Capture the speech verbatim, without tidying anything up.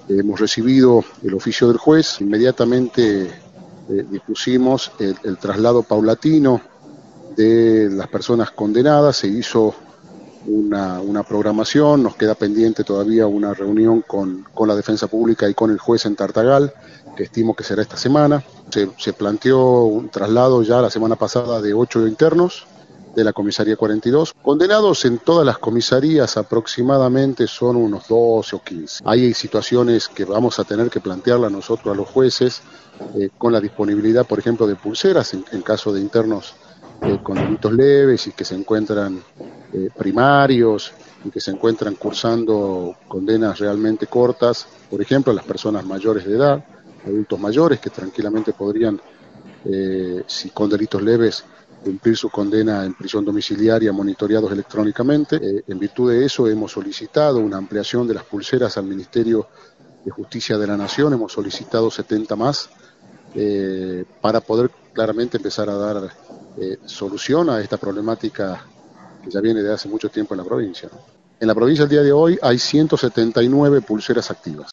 hemos recibido el oficio del juez, inmediatamente eh, dispusimos el, el traslado paulatino de las personas condenadas, se hizo una, una programación, nos queda pendiente todavía una reunión con, con la defensa pública y con el juez en Tartagal, que estimo que será esta semana. Se, se planteó un traslado ya la semana pasada de ocho internos de la comisaría cuarenta y dos. Condenados en todas las comisarías aproximadamente son unos doce o quince. Hay situaciones que vamos a tener que plantearla nosotros a los jueces eh, con la disponibilidad, por ejemplo, de pulseras en, en caso de internos eh, con delitos leves y que se encuentran eh, primarios y que se encuentran cursando condenas realmente cortas, por ejemplo, las personas mayores de edad, adultos mayores que tranquilamente podrían, eh, si con delitos leves, cumplir su condena en prisión domiciliaria monitoreados electrónicamente. Eh, en virtud de eso hemos solicitado una ampliación de las pulseras al Ministerio de Justicia de la Nación, hemos solicitado setenta más eh, para poder claramente empezar a dar eh, solución a esta problemática que ya viene de hace mucho tiempo en la provincia, ¿no? En la provincia el día de hoy hay ciento setenta y nueve pulseras activas.